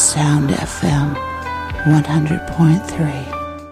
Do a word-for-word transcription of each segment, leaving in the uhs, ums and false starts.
Sound F M one hundred point three.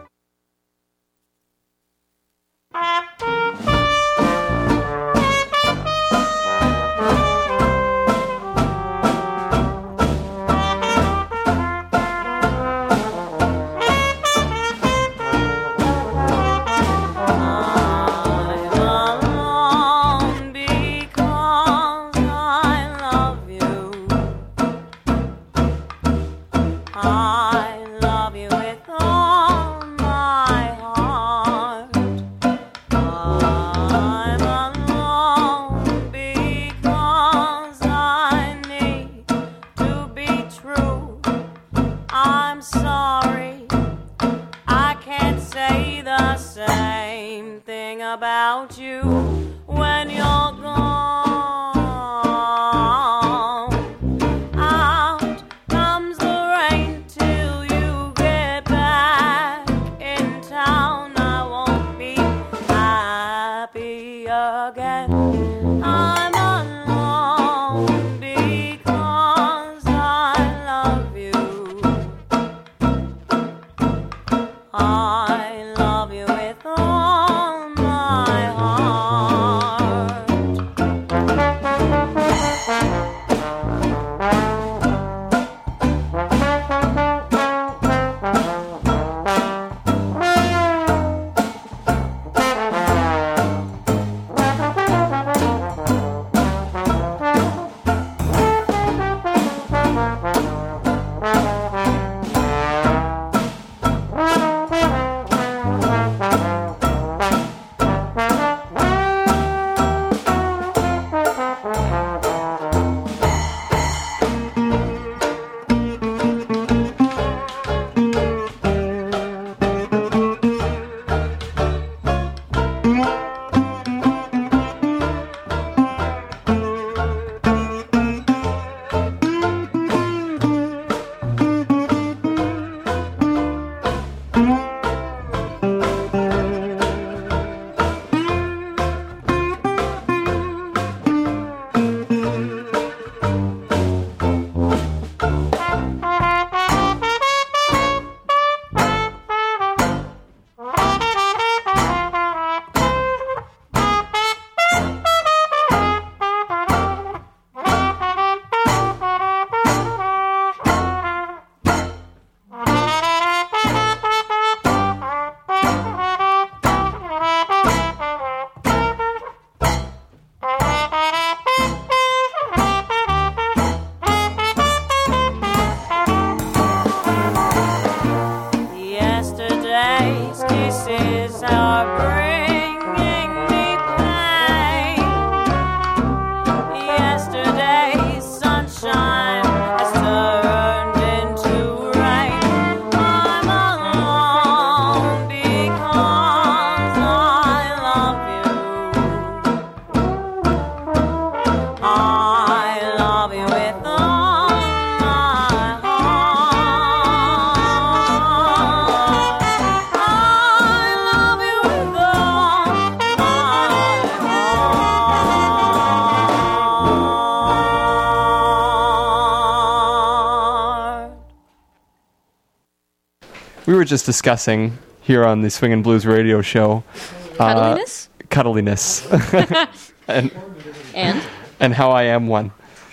We were just discussing here on the Swing and Blues radio show cuddliness, uh, cuddliness, and and and how I am one.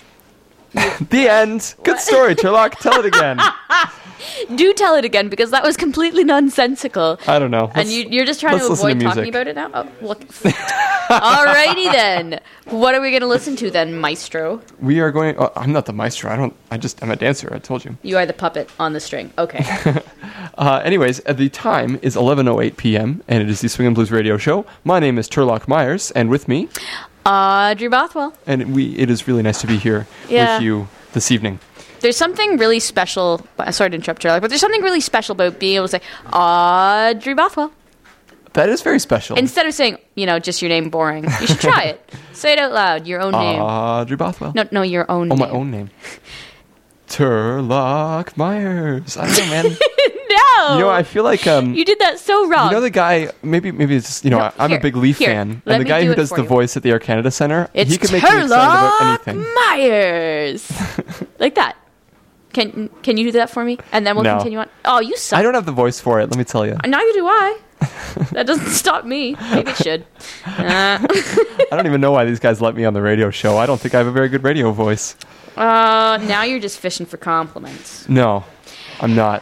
The end. Good story, Turlock. Tell it again. Do tell it again, because that was completely nonsensical. I don't know. And you, you're just trying to avoid to talking about it now? Oh, look. Alrighty then. What are we going to listen to then, maestro? We are going... Oh, I'm not the maestro. I don't... I just... I'm a dancer. I told you. You are the puppet on the string. Okay. uh, anyways, at the time is eleven oh eight p.m. and it is the Swing and Blues radio show. My name is Turlock Myers, and with me... Audrey Bothwell. And we. It is really nice to be here yeah. with you this evening. There's something really special... Sorry to interrupt, Turlock, but there's something really special about being able to say, Audrey Bothwell. That is very special. Instead of saying, you know, just your name boring, you should try it. Say it out loud, your own name. Audrey Bothwell. No, no, your own oh, name. Oh, my own name. Turlock Myers. I don't know, man. No. You know, I feel like... Um, you did that so wrong. You know the guy... Maybe maybe it's... You know, no, I'm here, a big Leaf here, fan. Let And the me guy do who it does for the you. voice at the Air Canada Center, it's he can make me excited about anything. Myers. Like that. Can Can you do that for me? And then we'll No. continue on. Oh, you suck. I don't have the voice for it. Let me tell you. Neither do I. That doesn't stop me. Maybe it should. Uh, I don't even know why these guys let me on the radio show. I don't think I have a very good radio voice. uh, now you're just fishing for compliments. No, I'm not.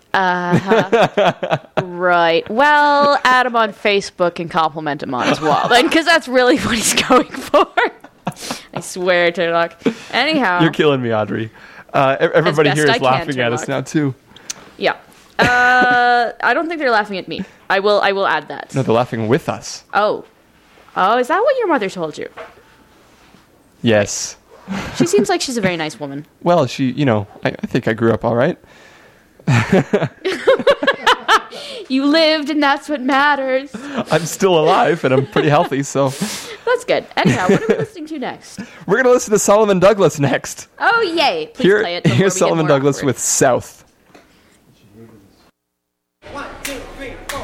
Right. Well, add him on Facebook and compliment him on as well, then, because that's really what he's going for. I swear, Turlock. Anyhow. You're killing me, Audrey. Uh, e- everybody As here best is I can, laughing at us Turlock. now too. Yeah. Uh, I don't think they're laughing at me. I will. I will add that. No, they're laughing with us. Oh. Oh, is that what your mother told you? Yes. She seems like she's a very nice woman. Well, she, you know, I, I think I grew up all right. You lived, and that's what matters. I'm still alive, and I'm pretty healthy, so That's good. Anyhow, what are we listening to next? we're gonna listen to Solomon Douglas next. Oh, yay. Please Here, play it. before we here's get Solomon more Douglas awkward. with South. One, two, three, four.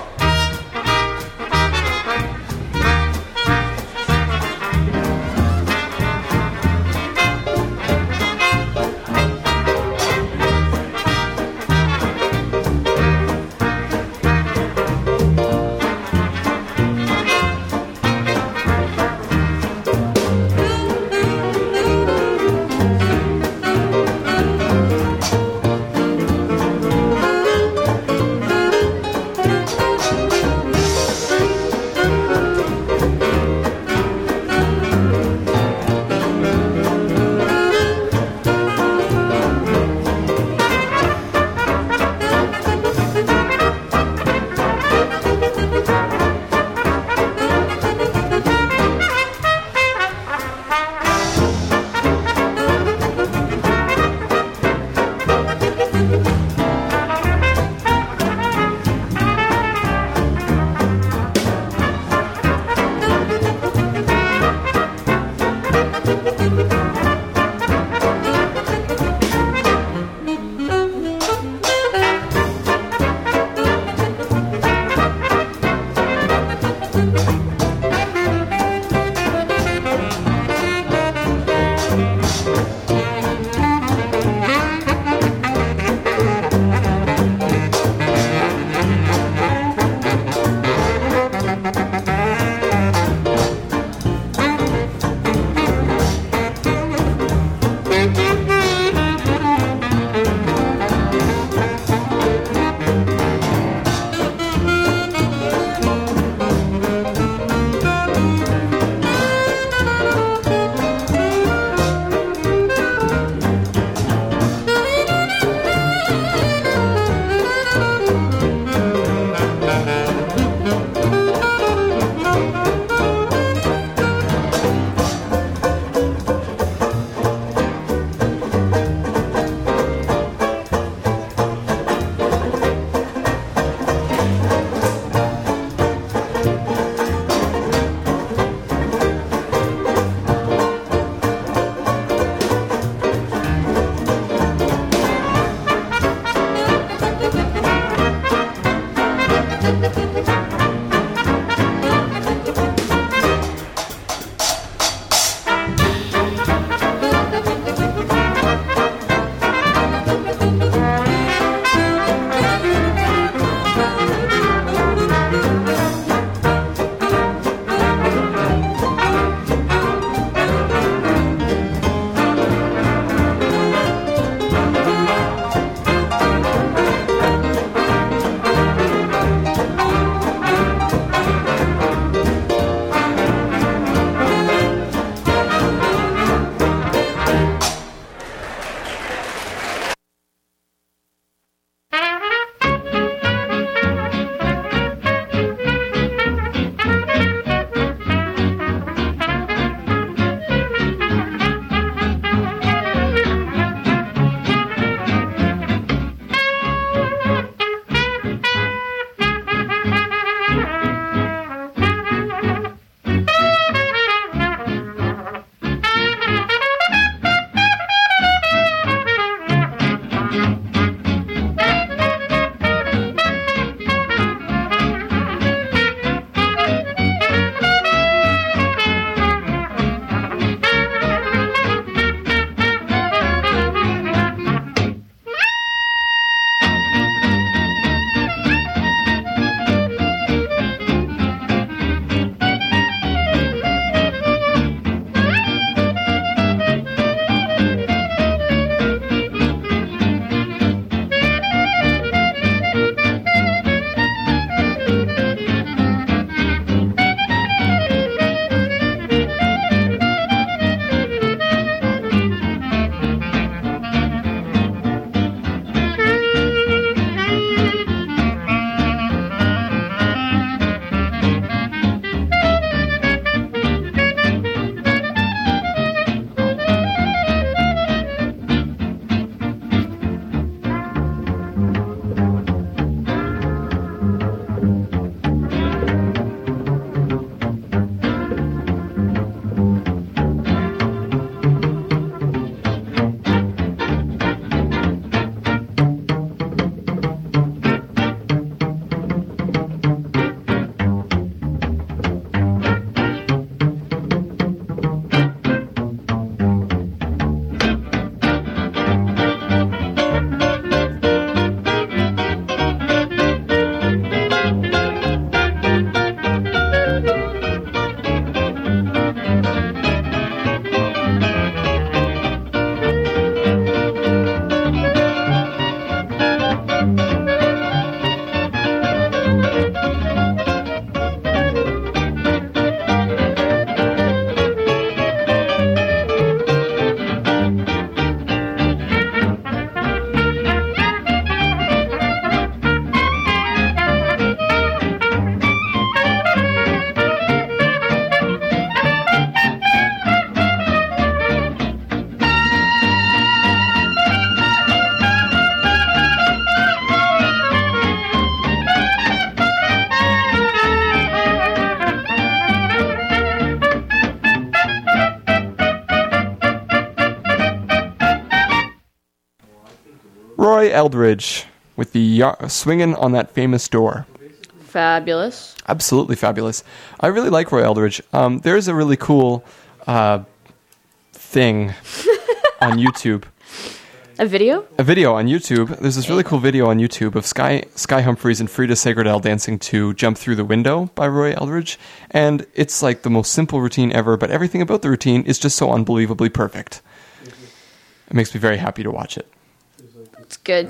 Roy Eldridge with the yar- swinging on that famous door. Fabulous. Absolutely fabulous. I really like Roy Eldridge. Um, there's a really cool uh, thing on YouTube. A video? A video on YouTube. There's this really cool video on YouTube of Sky Sky Humphreys and Frida Sagradell dancing to Jump Through the Window by Roy Eldridge. And it's like the most simple routine ever, but everything about the routine is just so unbelievably perfect. It makes me very happy to watch it. It's good.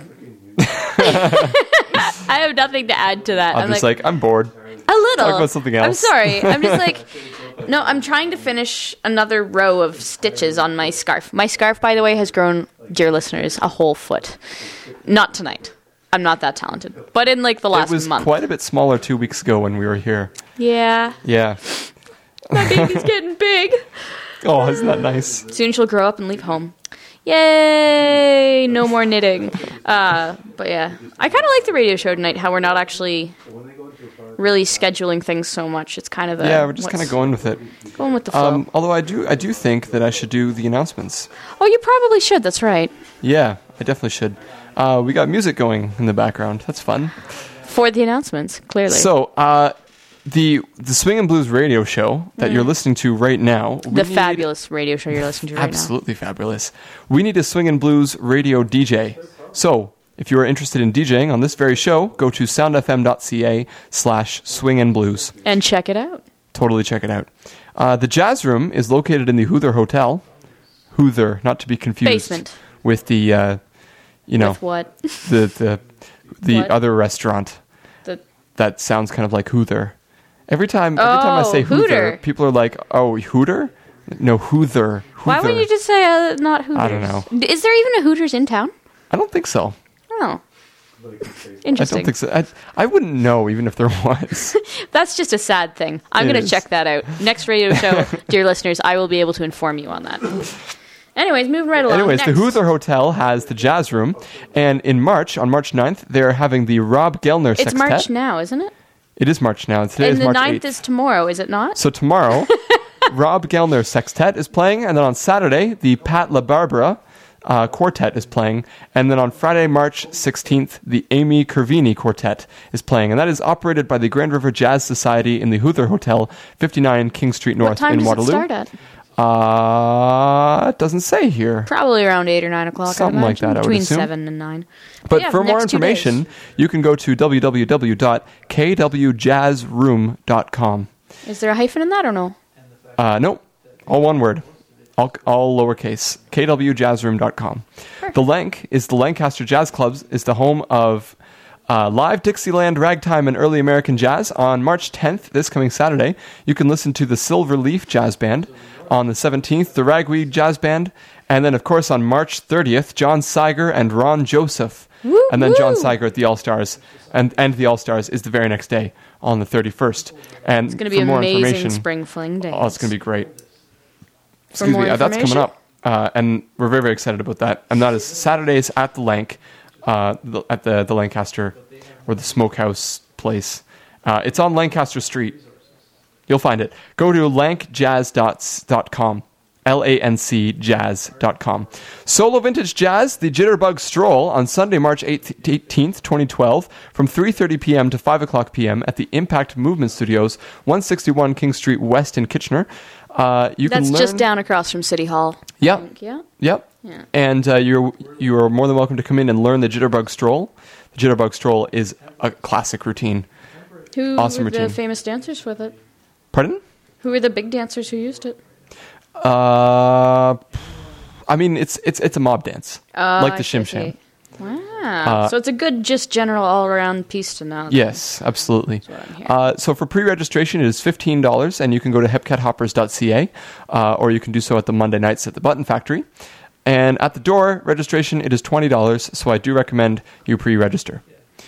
I have nothing to add to that. I'm, I'm just like, like, I'm bored. A little. Talk about something else. I'm sorry. I'm just like, no, I'm trying to finish another row of stitches on my scarf. My scarf, by the way, has grown, dear listeners, a whole foot. Not tonight. I'm not that talented. But in like the last month. It was month. quite a bit smaller two weeks ago when we were here. Yeah. Yeah. My baby's getting big. Oh, isn't that nice? Soon she'll grow up and leave home. Yay! No more knitting. Uh, but yeah, I kind of like the radio show tonight. How we're not actually really scheduling things so much. It's kind of the yeah, we're just kind of going with it. Going with the flow. Um, although I do, I do think that I should do the announcements. Oh, you probably should. That's right. Yeah, I definitely should. Uh, we got music going in the background. That's fun. For the announcements, clearly. So, uh, the the Swing and Blues radio show that mm. you're listening to right now. The fabulous radio show you're listening to right absolutely now. Absolutely fabulous. We need a Swing and Blues radio D J. So, if you are interested in DJing on this very show, go to soundfm.ca slash swing and blues. And check it out. Totally check it out. Uh, the Jazz Room is located in the Hoother Hotel. Hoother, not to be confused Basement. with the, uh, you know, with what? the the the what? other restaurant the that sounds kind of like Hoother. Every time, every oh, time I say Hoother, Hooter. people are like, "Oh, Hooter." No, Hoother. Hoother. Why wouldn't you just say uh, not Hooters? I don't know. Is there even a Hooters in town? I don't think so. Oh. Interesting. I don't think so. I, I wouldn't know even if there was. That's just a sad thing. I'm going to check that out. Next radio show, dear listeners, I will be able to inform you on that. Anyways, moving right along. Anyways, Next. the Hoother Hotel has the Jazz Room, and in March, on March ninth, they're having the Rob Gellner It's Sextet. March now, isn't it? It is March now. Today and is the March ninth eighth. Is tomorrow, is it not? So tomorrow, Rob Gellner Sextet is playing, and then on Saturday, the Pat LaBarbera uh, Quartet is playing, and then on Friday, March sixteenth, the Amy Curvini Quartet is playing, and that is operated by the Grand River Jazz Society in the Hoother Hotel, fifty-nine King Street North what time in does Waterloo. It start at? Uh, it doesn't say here. Probably around eight or nine o'clock. Something I'd like that, I would Between assume. seven and nine. But, but yeah, for more next two information, days. you can go to w w w dot k w jazz room dot com. Is there a hyphen in that or no? Uh, no, all one word, all, all lowercase. k w jazz room dot com. The Lank is the Lancaster Jazz Clubs, is the home of uh, live Dixieland ragtime and early American jazz. On March tenth, this coming Saturday, you can listen to the Silver Leaf Jazz Band. On the seventeenth, the Ragweed Jazz Band. And then, of course, on March thirtieth, John Siger and Ron Joseph. Woo, and then woo. John Siger at the All-Stars. And, and the All-Stars is the very next day, on the thirty-first. And It's going to be for more amazing information, spring fling days. oh, it's going to be great. For Excuse more me, uh, that's coming information? up. Uh, and we're very, very excited about that. And that is Saturdays at the Lank, uh, the, at the, the Lancaster, or the Smokehouse place. Uh, it's on Lancaster Street. You'll find it. Go to lank jazz dot com. L A N C jazz dot com. Solo Vintage Jazz, the Jitterbug Stroll, on Sunday, March eighteenth, twenty twelve, from three thirty p.m. to five o'clock p.m. at the Impact Movement Studios, one sixty-one King Street West in Kitchener. Uh, you That's can learn... just down across from City Hall. Yep. I think, yeah. Yep. Yeah. And uh, you're you are more than welcome to come in and learn the Jitterbug Stroll. The Jitterbug Stroll is a classic routine. Who Awesome were the routine. famous dancers with it? Pardon? Who were the big dancers who used it? Uh, I mean, it's it's it's a mob dance, Uh, like the I see, I Shim Sham. see. Wow. so it's a good, just general all-around piece to know. Yes, absolutely. what I'm hearing. Uh, so for pre-registration, it is fifteen dollars, and you can go to hepcat hoppers dot c a, uh, or you can do so at the Monday nights at the Button Factory. And at the door, registration, it is twenty dollars, so I do recommend you pre-register.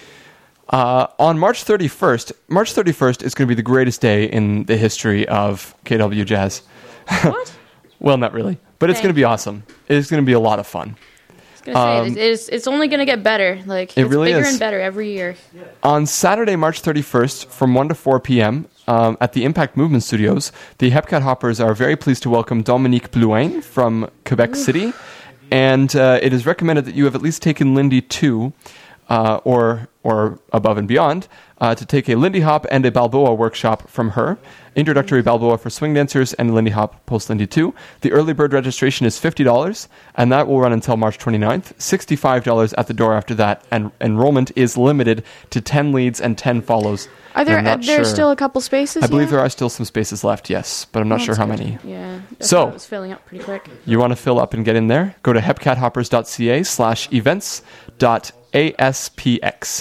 Uh, on March thirty-first, March thirty-first is going to be the greatest day in the history of K W Jazz. What? Well, not really, but it's Okay. going to be awesome. It's going to be a lot of fun. I was gonna say, Um, it's, it's only going to get better. Like it it's really bigger is. and better every year. On Saturday, March thirty-first, from one to four p.m., um, at the Impact Movement Studios, the Hepcat Hoppers are very pleased to welcome Dominique Blouin from Quebec City and uh, it is recommended that you have at least taken Lindy two, uh, or or above and beyond, uh, to take a Lindy Hop and a Balboa workshop from her. Introductory Balboa for swing dancers and Lindy Hop post Lindy two. The early bird registration is fifty dollars, and that will run until March twenty-ninth. sixty-five dollars at the door after that, and enrollment is limited to ten leads and ten follows. Are there I'm not are there sure. still a couple spaces? I believe yeah? there are still some spaces left, yes, but I'm not Oh, sure that's how good. many. Yeah. I So- thought it was filling up pretty quick. You want to fill up and get in there? Go to hepcathoppers.ca slash events dot aspx.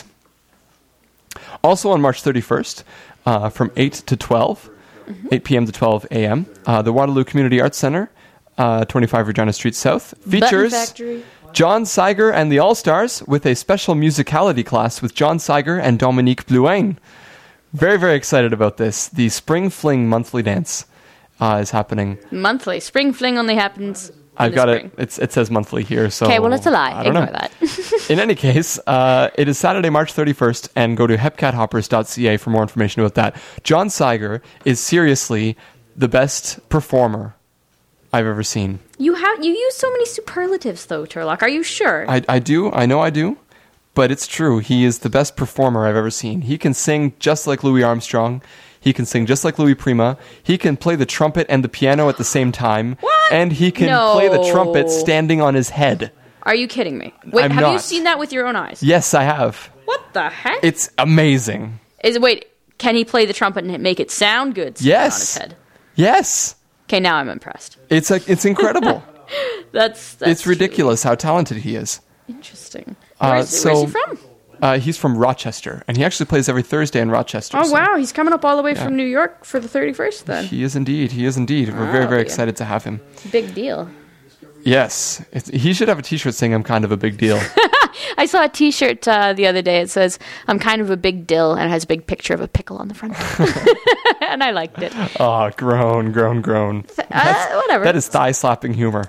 Also on March thirty-first, uh, from eight to twelve, Mm-hmm. eight p.m. to twelve a.m., uh, the Waterloo Community Arts Center, uh, twenty-five Regina Street South, features Factory. John Seiger and the All-Stars with a special musicality class with John Seiger and Dominique Bluain. Very, very excited about this. The Spring Fling monthly dance uh, is happening. Monthly. Spring Fling only happens in I've the got spring. it. It's, it says monthly here. So Okay, well, it's a lie. I don't Ignore know. that. In any case, uh, it is Saturday, March thirty-first, and go to hepcathoppers.ca for more information about that. John Seiger is seriously the best performer I've ever seen. You have you use so many superlatives, though, Turlock. Are you sure? I, I do. I know I do. But it's true. He is the best performer I've ever seen. He can sing just like Louis Armstrong. He can sing just like Louis Prima. He can play the trumpet and the piano at the same time. What? And he can No. play the trumpet standing on his head. Are you kidding me? Wait, I'm have you not. seen that with your own eyes? Yes, I have. What the heck? It's amazing. Is wait, can he play the trumpet and make it sound good? standing Yes. On his head. Yes. Okay, now I'm impressed. It's a, it's incredible. That's, that's It's ridiculous how talented he is. really interesting. Uh, Where's, so- where's he from? Uh, he's from Rochester, and he actually plays every Thursday in Rochester. Oh so wow, he's coming up all the way Yeah. from New York for the thirty-first. Then He is indeed. He is indeed. We're very, Oh, very yeah. excited to have him. big deal. Yes. It's, he should have a t-shirt saying I'm kind of a big deal. I saw a T-shirt uh, the other day. It says "I'm kind of a big dill" and it has a big picture of a pickle on the front, and I liked it. Oh, groan, groan, groan. Uh, whatever. That is thigh-slapping humor.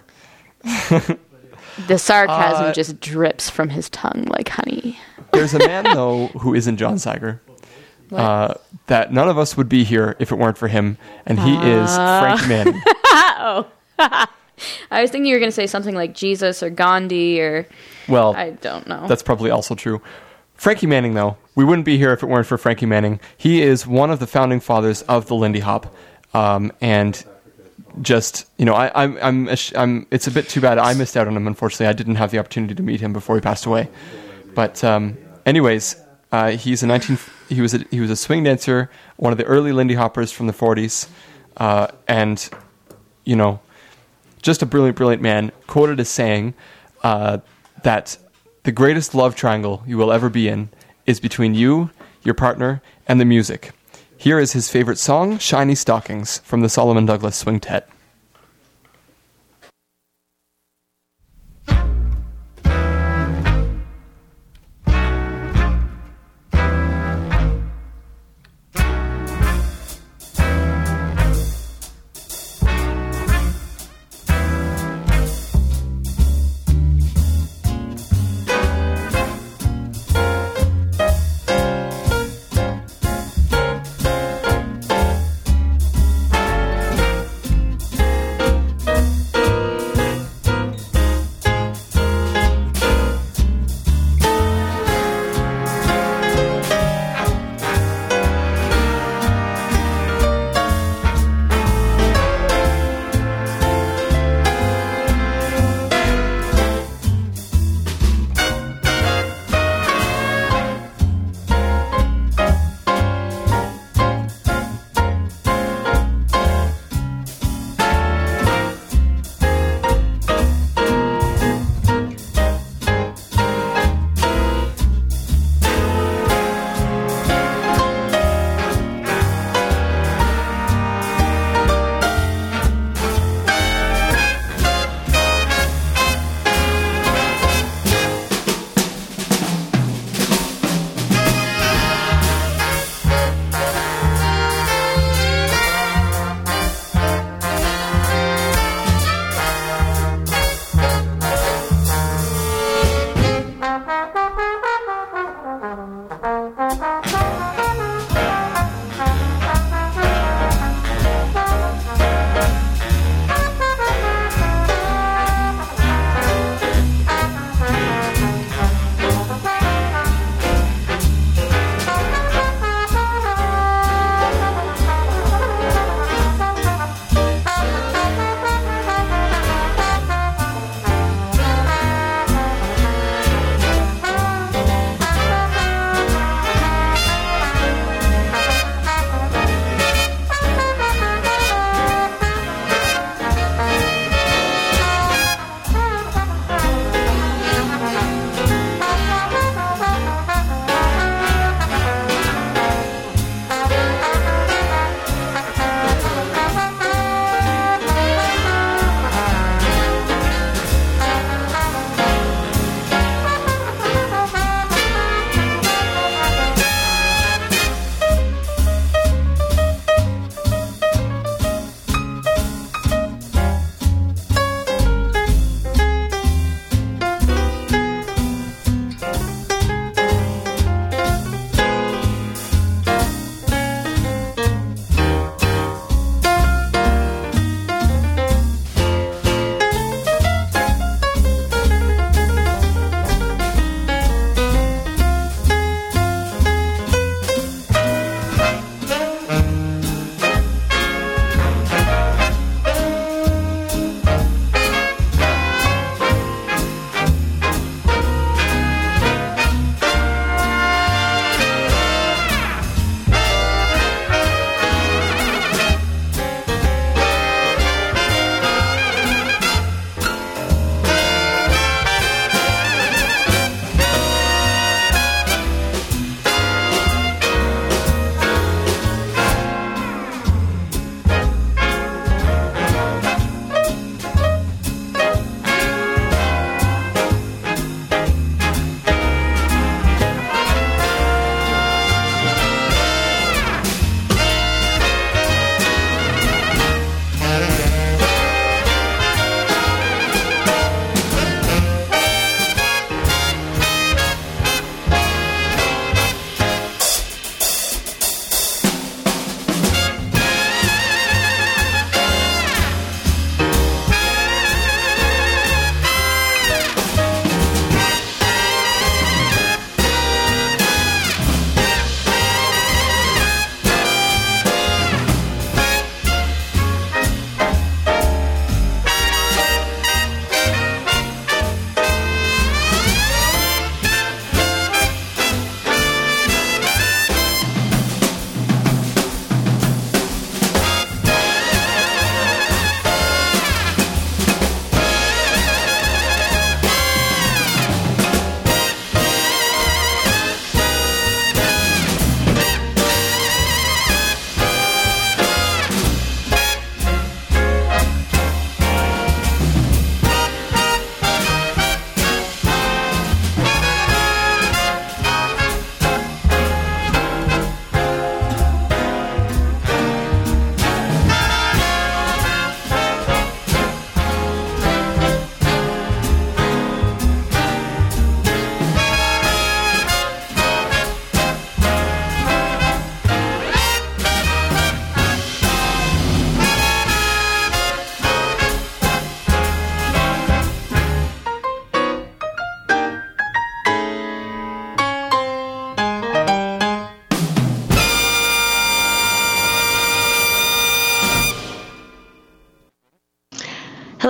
The sarcasm Uh, just drips from his tongue like honey. There's a man, though, who isn't John Seiger. Uh, that none of us would be here if it weren't for him, and he is Frank Manning. I was thinking you were going to say something like Jesus or Gandhi or Well, I don't know. that's probably also true. Frankie Manning, though, we wouldn't be here if it weren't for Frankie Manning. He is one of the founding fathers of the Lindy Hop, um, and just you know, I, I'm, I'm, ash- I'm. It's a bit too bad I missed out on him. Unfortunately, I didn't have the opportunity to meet him before he passed away. But, um, anyways, uh, he's a nineteen. He was a, he was a swing dancer, one of the early Lindy Hoppers from the forties, uh, and you know, just a brilliant, brilliant man. Quoted as saying uh, that the greatest love triangle you will ever be in is between you, your partner, and the music. Here is his favorite song, "Shiny Stockings," from the Solomon Douglas Swingtet.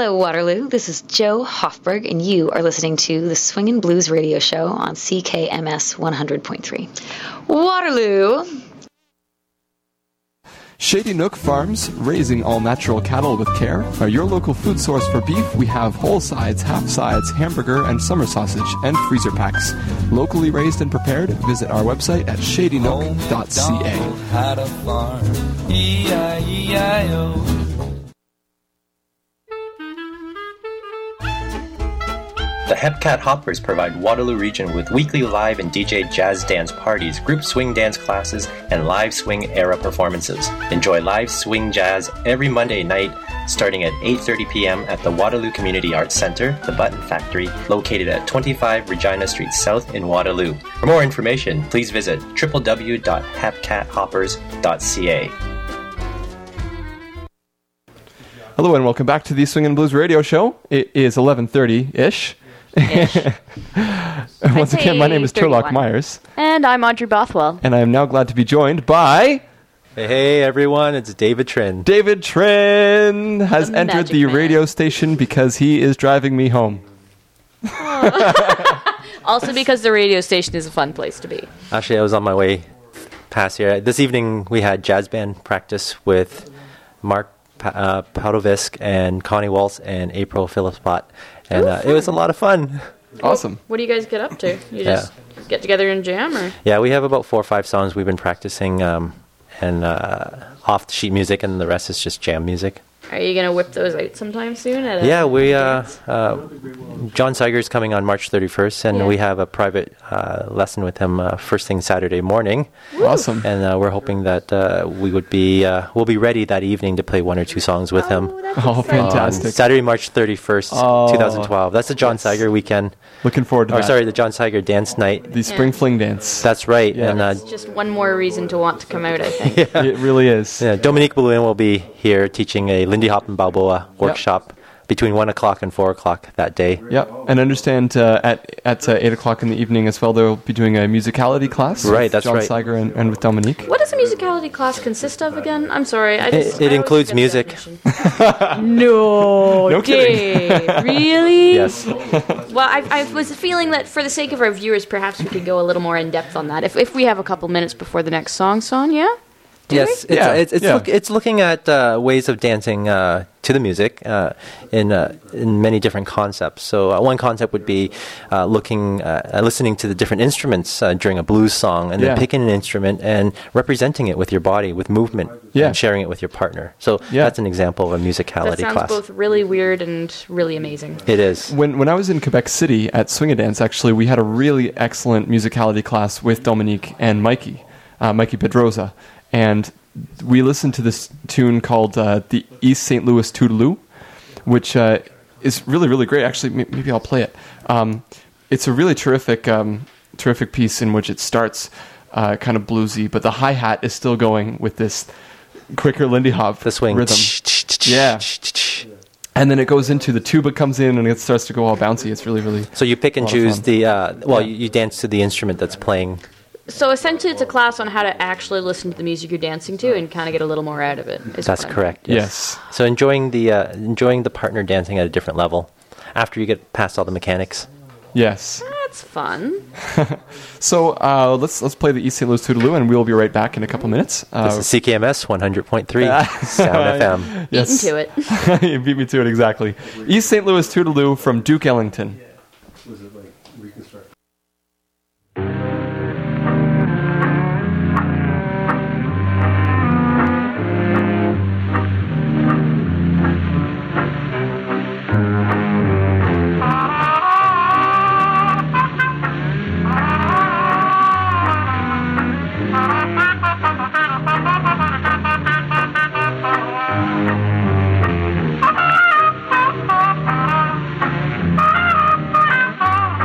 Hello, Waterloo. This is Joe Hofberg, and you are listening to the Swingin' Blues radio show on C K M S one hundred point three. Waterloo. Shady Nook Farms, raising all natural cattle with care, are your local food source for beef. We have whole sides, half sides, hamburger, and summer sausage, and freezer packs. Locally raised and prepared, visit our website at shady nook dot c a. Had a farm, E I E I O. The Hepcat Hoppers provide Waterloo Region with weekly live and D J jazz dance parties, group swing dance classes, and live swing era performances. Enjoy live swing jazz every Monday night starting at eight thirty p.m. at the Waterloo Community Arts Centre, the Button Factory, located at twenty-five Regina Street South in Waterloo. For more information, please visit w w w dot hepcat hoppers dot c a. Hello and welcome back to the Swingin' Blues radio show. It is eleven thirty-ish. Once again, my name is Turlock Myers. And I'm Audrey Bothwell. And I am now glad to be joined by... Hey, hey everyone, it's David Trin. David Trin has The entered magic the man. radio station because he is driving me home. Also because the radio station is a fun place to be. Actually, I was on my way past here. This evening, we had jazz band practice with Mark pa- uh, Paudovisk and Connie Waltz and April Phillips-Bott. And uh, it was a lot of fun. Awesome. What do you guys get up to? You just get together and jam, or? Yeah, we have about four or five songs we've been practicing, um, and uh, off-the-sheet music, and the rest is just jam music. Are you gonna whip those out sometime soon? At a Yeah, we uh, dance? uh, John Seiger is coming on March thirty-first, and Yeah. we have a private uh, lesson with him uh, first thing Saturday morning. Awesome. And uh, we're hoping that uh, we would be uh, we'll be ready that evening to play one or two songs with him. Oh, that's Oh, exciting. On fantastic. Saturday, March thirty-first, Oh. twenty twelve. That's the John Yes. Seiger weekend. Looking forward to Or that. sorry, the John Seiger dance night. The Spring Fling Dance. That's right. Yeah. And uh, It's just one more reason to want to come out, I think. It really is. yeah, Dominique Boulogne will be here teaching a Lindy Hop and Balboa workshop between one o'clock and four o'clock that day. Yep, and I understand uh, at at uh, eight o'clock in the evening as well. They'll be doing a musicality class. Right, with that's John right. Seiger and, and with Dominique. What does a musicality class consist of again? I'm sorry. I just, It- it I always includes forget the music. definition. no, No kidding. Dave, really? Yes. Well, I, I was feeling that for the sake of our viewers, perhaps we could go a little more in depth on that. If if we have a couple minutes before the next song, son, yeah. Do Yes, we? it's Yeah, it's it's, yeah. look, it's looking at uh, ways of dancing uh, to the music uh, in uh, in many different concepts. So uh, one concept would be uh, looking, uh, listening to the different instruments uh, during a blues song, and Yeah. then picking an instrument and representing it with your body, with movement, Yeah. and sharing it with your partner. So Yeah. that's an example of a That musicality sounds class. both really weird and really amazing. It is. When when I was in Quebec City at Swing-A-Dance, actually, we had a really excellent musicality class with Dominique and Mikey, uh, Mikey Pedroza, and we listened to this tune called uh, the East Saint Louis Toodaloo, which uh, is really, really great. Actually, m- maybe I'll play it. Um, it's a really terrific, um, terrific piece in which it starts uh, kind of bluesy, but the hi-hat is still going with this quicker Lindy Hop The swing. rhythm. Yeah. And then it goes into the tuba comes in and it starts to go all bouncy. It's really, really... So you pick and A lot of choose fun. the, uh, well, Yeah. you, you dance to the instrument that's playing. So essentially, it's a class on how to actually listen to the music you're dancing to and kind of get a little more out of it. is That's what I'm correct. Yes. So enjoying the uh, enjoying the partner dancing at a different level after you get past all the mechanics. Yes. saying. That's fun. So uh, let's let's play the East Saint Louis Toodaloo, and we'll be right back in a couple minutes. Uh, This is C K M S one hundred point three Sound F M. yes. Beaten to it. You beat me to it exactly. East Saint Louis Toodaloo from Duke Ellington. Thank you.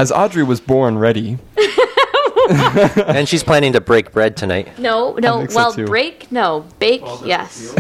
As Audrey was born ready. And she's planning to break bread tonight. No, no. think so, Well, too. break, no. Bake, yes.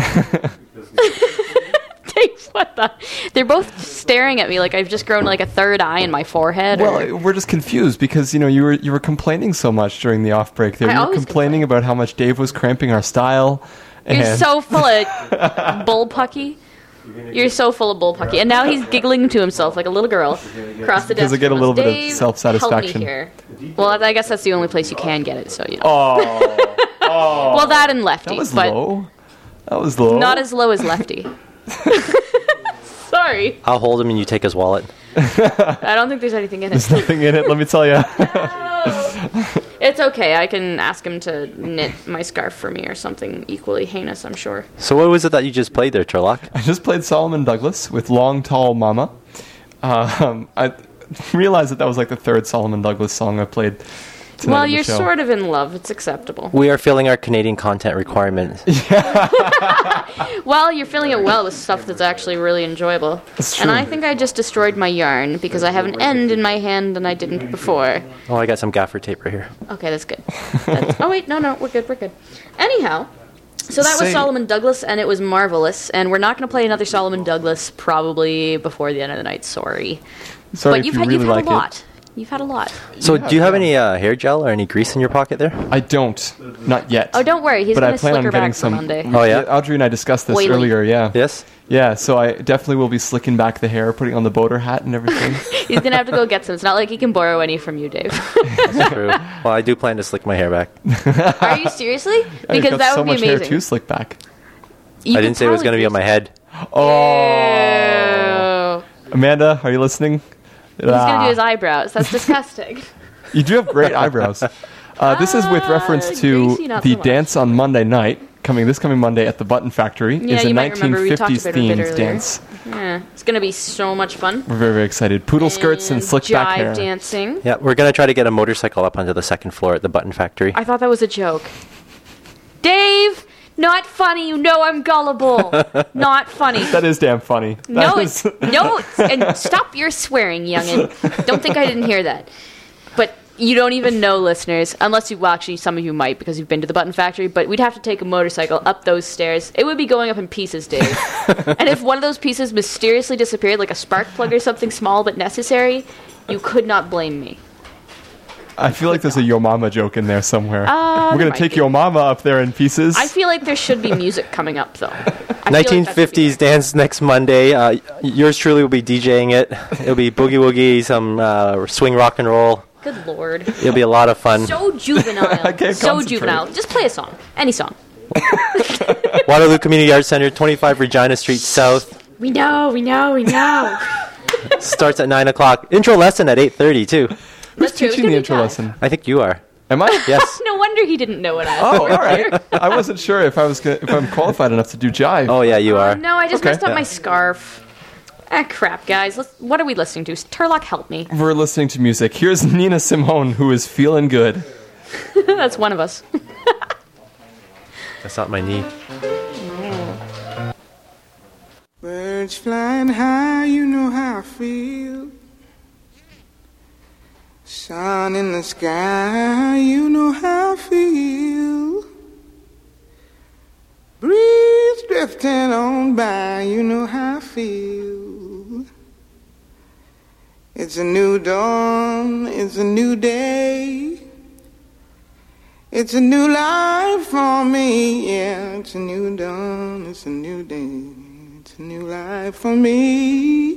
Dave, what the? They're both staring at me like I've just grown like a third eye in my forehead. or- Well, we're just confused because you know you were you were complaining so much during the off break. There, I you were always complaining about how much Dave was cramping our style. You're and so full of bullpucky. You're so full of bullpucky. And now he's giggling to himself like a little girl across the desk. Because I get a from little us. bit of Dave, self-satisfaction. help me here. Well, I guess that's the only place you can get it, so you know. Oh, oh, Well, that and Lefty. that was but low. That was low. Not as low as Lefty. Sorry. I'll hold him and you take his wallet. I don't think there's anything in it. There's nothing in it. Let me tell you. It's okay. I can ask him to knit my scarf for me or something equally heinous, I'm sure. So what was it that you just played there, Turlock? I just played Solomon Douglas with Long Tall Mama. Um, I realized that that was like the third Solomon Douglas song I played tonight Well, on the you're show. sort of in love. It's acceptable. We are filling our Canadian content requirements. Well, you're filling it well with stuff that's actually really enjoyable. That's And true. I think I just destroyed my yarn because I have an end in my hand and I didn't before. Oh, I got some gaffer tape right here. Okay, that's good. That's, oh, wait, no, no, we're good, we're good. Anyhow, so that was Say- Solomon Douglas, and it was marvelous. And we're not going to play another Solomon Douglas probably before the end of the night, sorry. Sorry but if you've you had, really you've had like a lot. You've had a lot. So do you have any uh, hair gel or any grease in your pocket there? it. I don't. Not yet. Oh, don't worry, he's But going I to plan on slick her getting back for some. Monday. Oh, yeah? Audrey and I discussed this Oily. earlier. Yeah. Yes? Yeah. So I definitely will be slicking back the hair, putting on the boater hat and everything. He's going to have to go get some. It's not like he can borrow any from you, Dave. That's true. Well, I do plan to slick my hair back. Are you seriously? Yeah, you've Because got that so would be much hair amazing. to slick back. You I could didn't say it was probably going to be on my head. Oh, Ew. Amanda, are you listening? He's going to Ah. do his eyebrows. That's disgusting. You do have great eyebrows. Uh, this is with Ah, reference to greasy, not the so much. dance on Monday night, coming this coming Monday at the Button Factory. Yeah, is a you might remember we talked nineteen fifties about it a bit themed earlier. dance. Yeah, it's going to be so much fun. We're very, very excited. Poodle skirts and, And slick back jive hair. dancing. Yeah, we're going to try to get a motorcycle up onto the second floor at the Button Factory. I thought that was a joke. Dave, not funny. You know I'm gullible. Not funny. That is damn funny. No, That it's, is- no, it's, and stop your swearing, youngin. Don't think I didn't hear that. But you don't even know, listeners, unless you, well, actually, some of you might because you've been to the Button Factory, but we'd have to take a motorcycle up those stairs. It would be going up in pieces, Dave. And if one of those pieces mysteriously disappeared, like a spark plug or something small but necessary, you could not blame me. I feel like there's a Yo Mama joke in there somewhere. Uh, We're there gonna might take be. Yo Mama up there in pieces. I feel like there should be music coming up, though. I feel like that nineteen should be fifties dance next Monday. Uh, yours truly will be DJing it. It'll be boogie woogie, some uh, swing rock and roll. there. Good lord. It'll be a lot of fun. So juvenile. I can't so concentrate. juvenile. Just play a song. Any song. Waterloo Community Arts Center, twenty-five Regina Street South. We know, we know, we know. Starts at nine o'clock. Intro lesson at eight thirty too. Who's That's true. It's teaching the gonna be intro tough. lesson? I think you are. Am I? Yes. No wonder he didn't know what I Oh, all right. I wasn't sure if I was gonna, if I'm qualified enough to do jive. Oh yeah, you Oh, are. no, I just Okay. messed up Yeah. my scarf. Ah, crap, guys. Let's, what are we listening to? Turlock, help me. We're listening to music. Here's Nina Simone, who is feeling good. That's one of us. That's not my knee. Birds flying high, you know how I feel. Sun in the sky, you know how I feel. Breeze drifting on by, you know how I feel. It's a new dawn, it's a new day. It's a new life for me, yeah. It's a new dawn, it's a new day. It's a new life for me.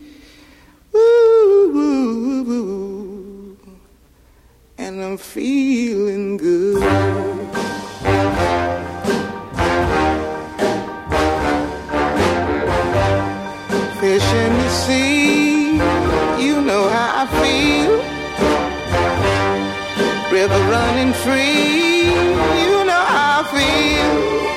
Ooh, ooh, ooh. And I'm feeling good. Fish in the sea, you know how I feel. River running free, you know how I feel.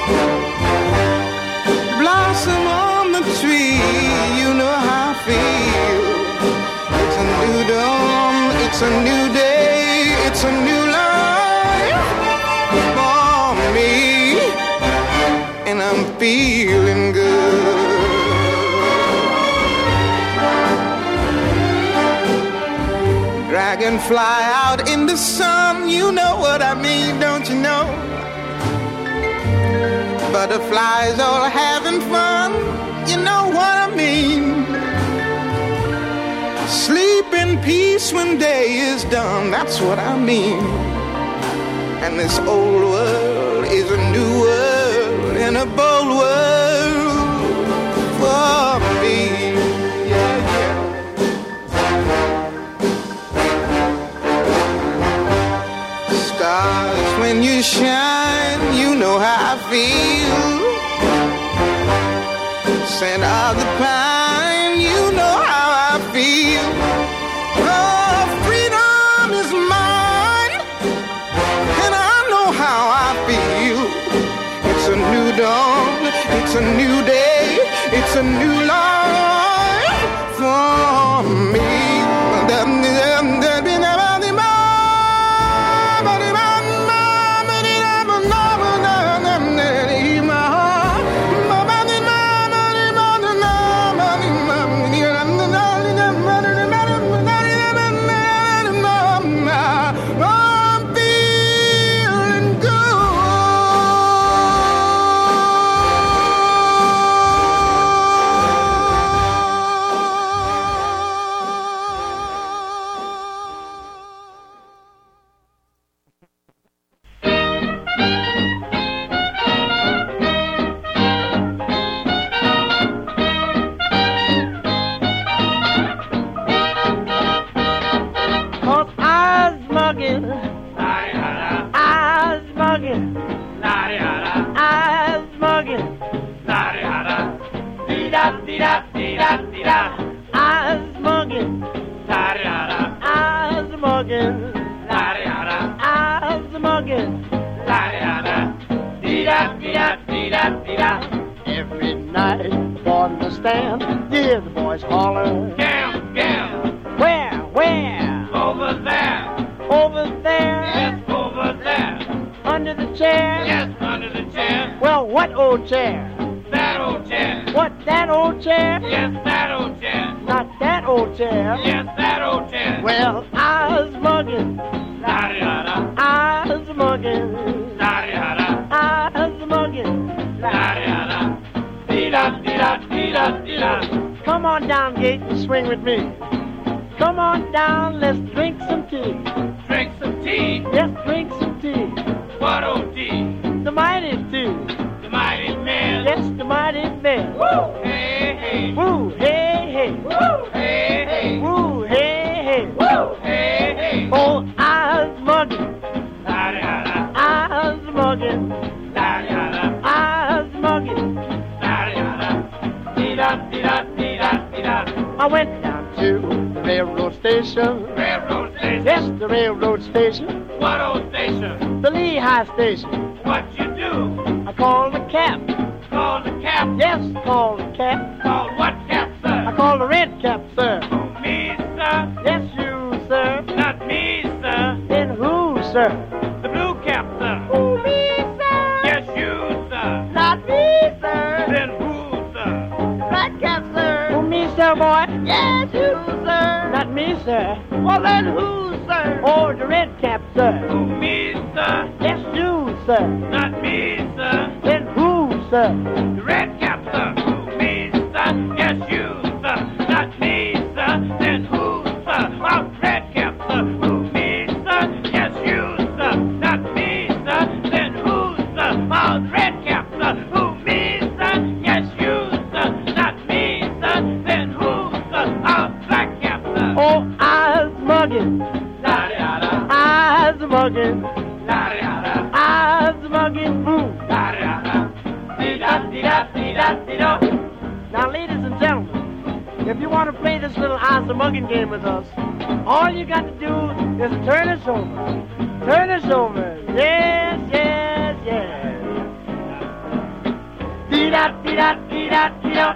Blossom on the tree, you know how I feel. It's a new dawn, it's a new day, it's a new life for me. And I'm feeling good. dragonfly out in the sun. You know what I mean, don't you know? Butterflies all having fun. You know what I mean? Sleep in peace when day is done. That's what I mean. And this old world is a new world and a bold world for me. Yeah, yeah. Stars, when you shine, you know how I feel. Scent of the pine, you know how I feel. Oh, freedom is mine, and I know how I feel. It's a new dawn, it's a new day, it's a new life for me. Every night on the stand, you hear the boys holler. Gam, gam. Where, where? Over there. Over there? Yes, over there. Under the chair? Yes, under the chair. Well, what old chair? That old chair. What, that old chair? Yes, that old chair. Not that old chair? Yes, that old chair. Well, I was mugging. La-di-da-da. I was mugging. La-di-da-da. I was mugging. La-di-da-da. Dee-da-dee-da-dee-da-dee-da. Come on down, Gate, and swing with me. Come on down, let's drink some tea. Drink some tea. Yes, drink some tea. What old tea? The mighty tea. The mighty man. Yes, the mighty man. Woo! Hey, hey. Woo, hey, hey. Woo! Hey, hey. Woo, hey, hey. Woo! Hey, hey. Oh, I was mugging. La-di-da-da. I was mugging. La-di-da-da. I was mugging. La-di-da-da. Dee-da-dee-da-dee-da-dee-da. I went down to the railroad station. Railroad station. Yes, the railroad station. What old station? The Lehigh station. What you do? I called the cap. Call the cap. Yes, called the cap. Call what cap, sir? I called the red cap, sir. Oh, me, sir? Yes, you, sir. Not me, sir. Then who, sir? The blue cap, sir. Oh, me, sir. Yes, you, sir. Not me, sir. Then who, sir? Black cap, sir. Oh, me, sir, boy. Yes, you, sir. Not me, sir. Well, then who, sir? Oh, the red cap, sir. Oh, me, sir. Yes, you, sir. Not me, sir. Then who, sir? The red cap, sir. Oh, me, sir. Yes, you, sir. Not me, sir. Then who, sir? Oh, red cap, sir. Oh, me, sir. Yes, you, sir. Not me, sir. Then who, sir? Oh, the red cap, sir. Oh, me, sir. Yes, you, sir. Not me, sir. Then who, sir? Oh, black cap, sir. Oh, I was mugging. La-di-da-da. I was mugging. La-di-da-da. I was mugging. Boo. La-di-da-da. Dee-da-dee-da-dee-da-dee-da. Now, ladies and gentlemen, if you want to play this little eyes a mugging game with us, all you got to do is turn us over. Turn us over. Yes, yes, yes. Dee-da-dee-da-dee-da-dee-da.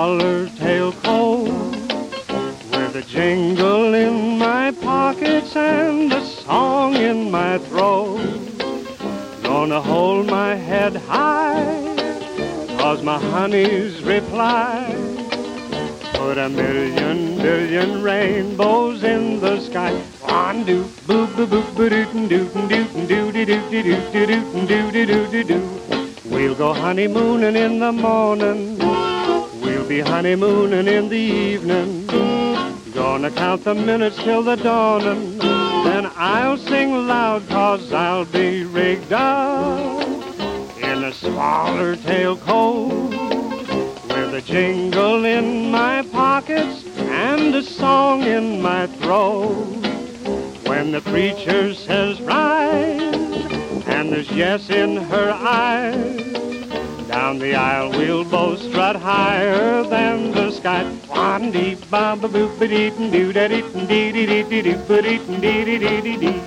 Swallowtail Cove, with a jingle in my pockets and a song in my throat. Gonna hold my head high, 'cause my honey's reply. Put a million, billion rainbows in the sky. One do boo boo boo boo doo doo doo doo doo doo doo doo doo doo doo doo doo doo. We'll go honeymooning in the morning. We'll be honeymooning in the evening. Gonna count the minutes till the dawning. Then I'll sing loud, 'cause I'll be rigged up in a Swallowtail Cove, with a jingle in my pockets and a song in my throat. When the preacher says rise, and there's yes in her eyes, down the aisle we'll both strut higher than the sky. One dee ba ba boo ba dee doo da dee dee dee dee dee dee ba dee dee dee dee dee dee.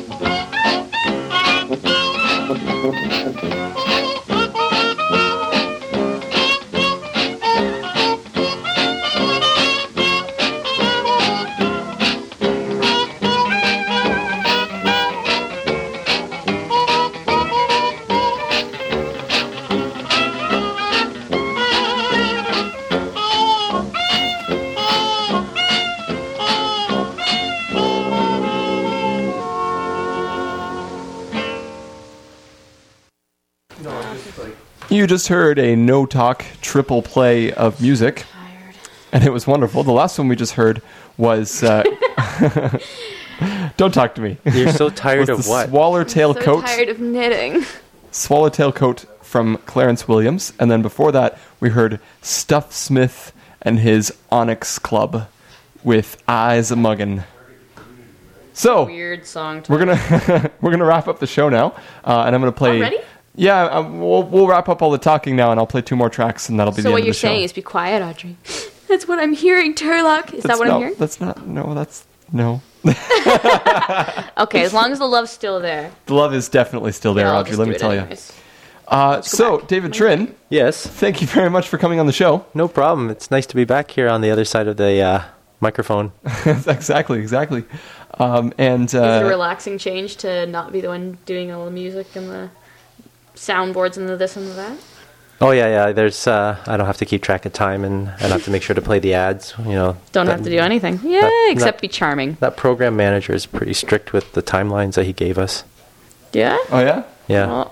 You just heard a no-talk triple play of music, and it was wonderful. The last one we just heard was... Uh, don't talk to me. You're so tired was of the what? Swallowtail so Coat. tired of knitting. Swallowtail Coat from Clarence Williams. And then before that, we heard Stuff Smith and his Onyx Club with Eyes a Muggin'. So Weird song. we're gonna we're gonna wrap up the show now, uh, and I'm gonna play. Already? Yeah, um, we'll we'll wrap up all the talking now, and I'll play two more tracks, and that'll be So the what end you're of the show. saying is be quiet, Audrey. That's what I'm hearing, Turlock. Is That's that what no, I'm hearing? That's not. No, that's no. Okay, as long as the love's still there. The love is definitely still there, Yeah, I'll Audrey. just Let do me it tell anyways. you. Uh, so, David Trin, Yes, thank you very much for coming on the show. no problem. It's nice to be back here on the other side of the uh, microphone. exactly, exactly. Um, and Is it a uh, relaxing change to not be the one doing all the music and the soundboards and the this and the that? Oh yeah, yeah. There's uh, I don't have to keep track of time, and I don't have to make sure to play the ads. You know, Don't that, have to do anything. Yeah, that- except that- be charming. That program manager is pretty strict with the timelines that he gave us. Yeah? oh yeah, Yeah. Oh,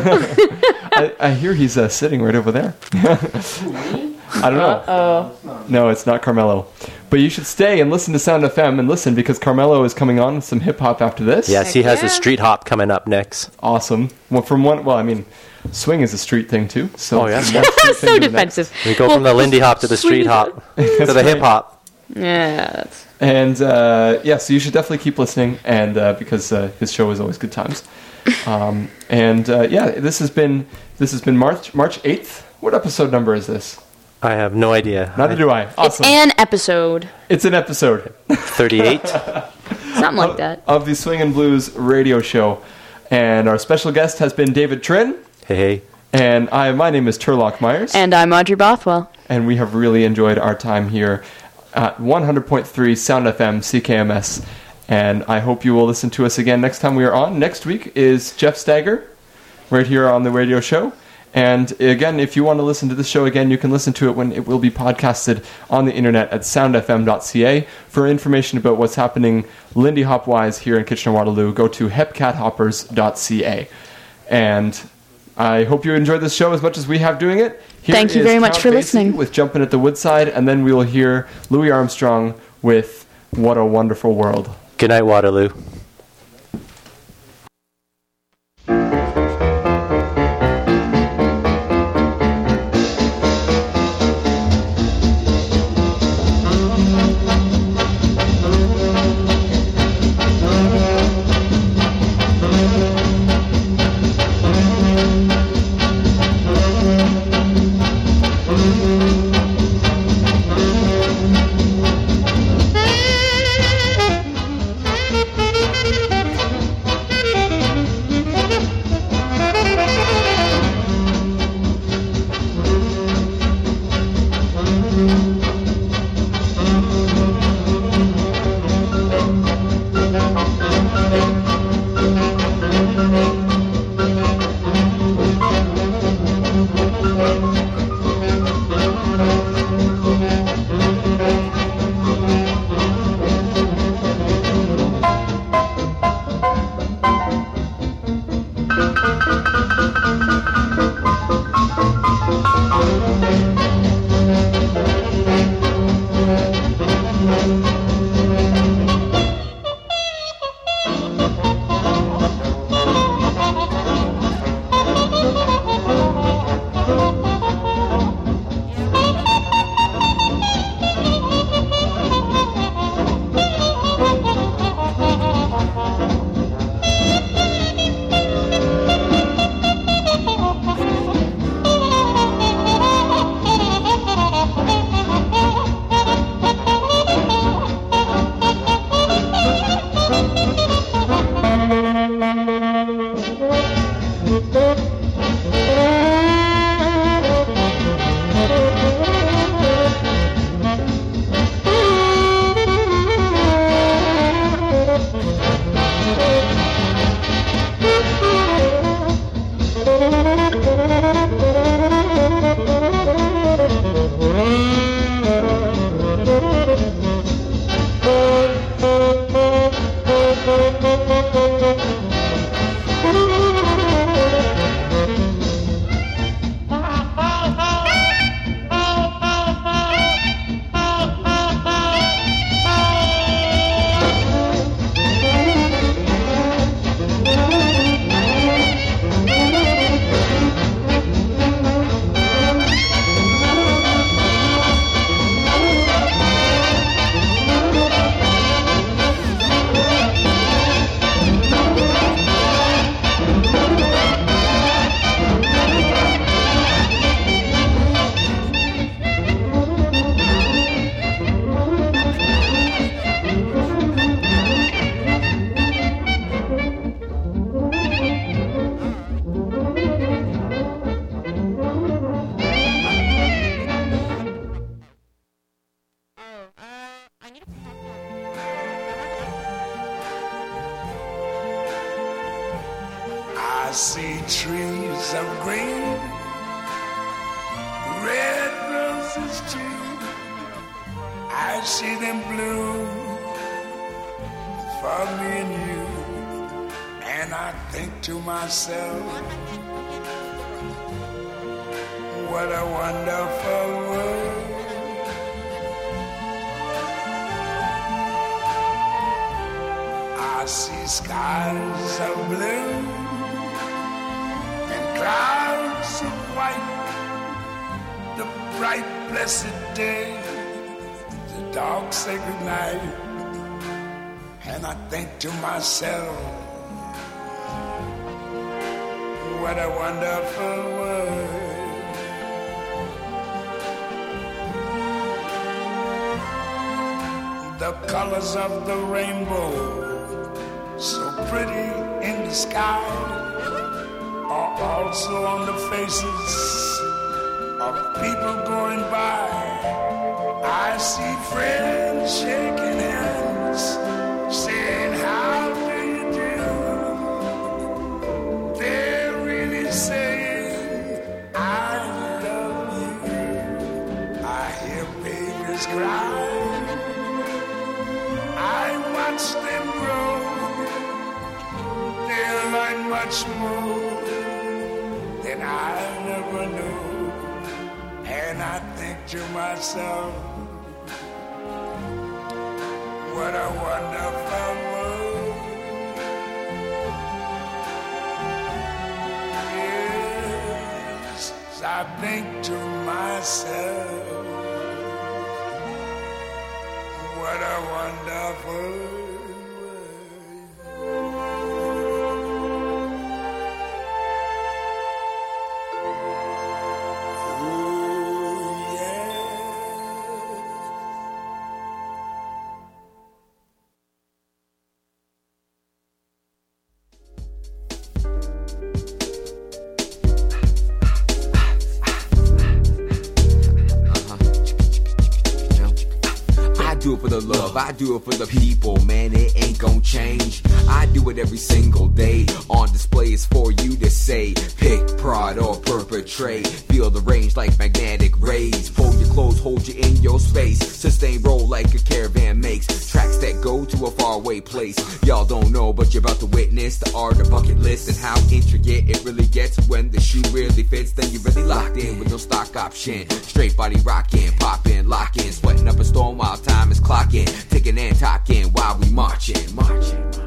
oh. I, I hear he's uh, sitting right over there. I don't know. Oh. No, it's not Carmelo. But you should stay and listen to Sound F M and listen because Carmelo is coming on with some hip hop after this. Yes, he Heck has yeah. a street hop coming up next. Awesome. Well, from one, well, I mean, swing is a street thing too. So Oh, yeah. from one street thing So to the next. defensive. We go Well, from the Lindy hop to the swing street is hop to the hip hop. Yeah, that's... And uh, yeah, so you should definitely keep listening, and uh, because uh, his show is always good times. Um, and uh, yeah, this has been this has been March March eighth. What episode number is this? I have no idea. Neither do I. It's Awesome. an episode. It's an episode thirty-eight. Something like that. of the Swing and Blues radio show, and our special guest has been David Trin, Hey, hey. and I. My name is Turlock Myers, And I'm Audrey Bothwell. and we have really enjoyed our time here at one hundred point three Sound F M C K M S. And I hope you will listen to us again next time we are on. Next week is Jeff Stagger, right here on the radio show. And again, if you want to listen to this show again, you can listen to it when it will be podcasted on the internet at sound f m dot c a. For information about what's happening Lindy Hop-wise here in Kitchener-Waterloo, go to hepcat hoppers dot c a. And I hope you enjoyed this show as much as we have doing it. Here Thank you is very much Count for Basie listening. with Jumpin' at the Woodside, and then we will hear Louis Armstrong with What a Wonderful World. Good night, Waterloo. Thank you. I see trees of green, red roses too. I see them bloom for me and you. And I think to myself, what a wonderful world. I see skies of blue and clouds of white, the bright blessed day, the dark sacred night. And I think to myself, what a wonderful world. The colors of the rainbow, so pretty in the sky, are also on the faces of people going by. I see friends shaking hands, saying, how do you do? They're really saying, I love you. I hear babies cry, I watch them grow. They'll learn much more than I never knew. And I think to myself, what a wonderful world. Yes, I think to myself, what a wonderful world. do it for the love, I do it for the people, man, it ain't gon' change. I do it every single day, on display is for you to say. Pick, prod, or perpetrate, feel the range like magnetic rays. Pull your clothes, hold you in your space, sustain roll like a caravan makes. Tracks that go to a faraway place. Y'all don't know, but you're about to witness the art of bucket list and how intricate it really gets. When the shoe really fits, then you're really locked in with no stock option. Straight body rockin', poppin', lockin', sweating up a storm while time is clocking, ticking and talking while we marching, marching.